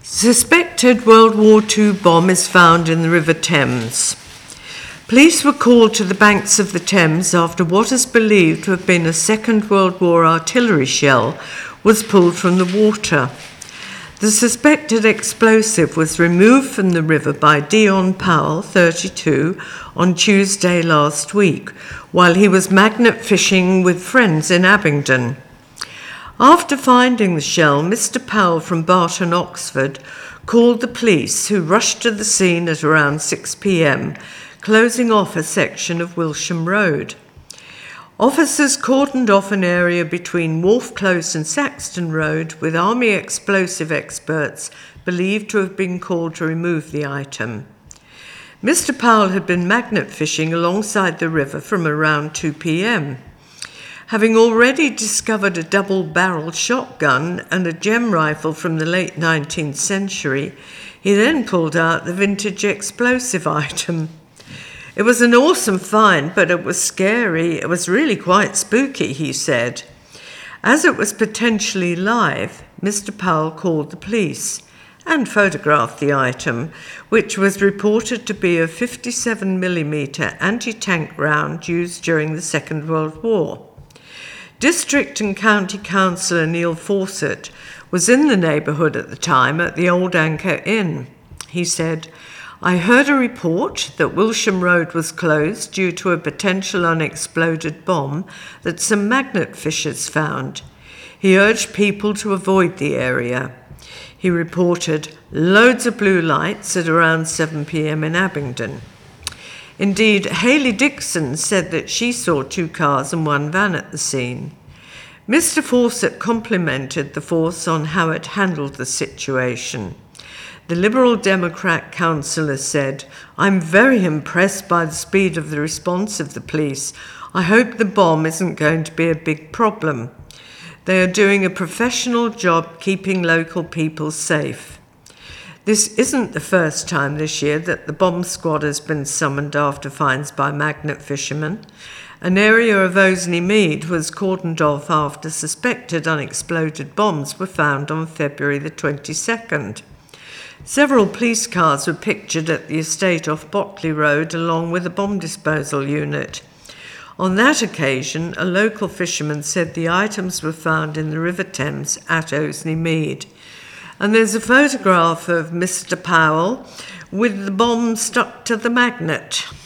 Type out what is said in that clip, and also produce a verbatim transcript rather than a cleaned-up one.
Suspected World War Two bomb is found in the River Thames. Police were called to the banks of the Thames after what is believed to have been a Second World War artillery shell was pulled from the water. The suspected explosive was removed from the river by Dion Powell, thirty-two, on Tuesday last week, while he was magnet fishing with friends in Abingdon. After finding the shell, Mister Powell from Barton, Oxford, called the police, who rushed to the scene at around six p.m, closing off a section of Wilsham Road. Officers cordoned off an area between Wharf Close and Saxton Road, with army explosive experts believed to have been called to remove the item. Mister Powell had been magnet fishing alongside the river from around two p.m. Having already discovered a double-barreled shotgun and a gem rifle from the late nineteenth century, he then pulled out the vintage explosive item. It was an awesome find, but it was scary. It was really quite spooky, he said. As it was potentially live, Mister Powell called the police and photographed the item, which was reported to be a fifty-seven millimeter anti-tank round used during the Second World War. District and County Councillor Neil Fawcett was in the neighbourhood at the time at the Old Anchor Inn. He said, "I heard a report that Wilsham Road was closed due to a potential unexploded bomb that some magnet fishers found. He urged people to avoid the area." He reported loads of blue lights at around seven p.m. in Abingdon. Indeed, Hayley Dixon said that she saw two cars and one van at the scene. Mister Fawcett complimented the force on how it handled the situation. The Liberal Democrat councillor said, "I'm very impressed by the speed of the response of the police. I hope the bomb isn't going to be a big problem. They are doing a professional job keeping local people safe." This isn't the first time this year that the bomb squad has been summoned after finds by magnet fishermen. An area of Oseney Mead was cordoned off after suspected unexploded bombs were found on February the twenty-second. Several police cars were pictured at the estate off Botley Road along with a bomb disposal unit. On that occasion, a local fisherman said the items were found in the River Thames at Oseney Mead. And there's a photograph of Mister Powell with the bomb stuck to the magnet.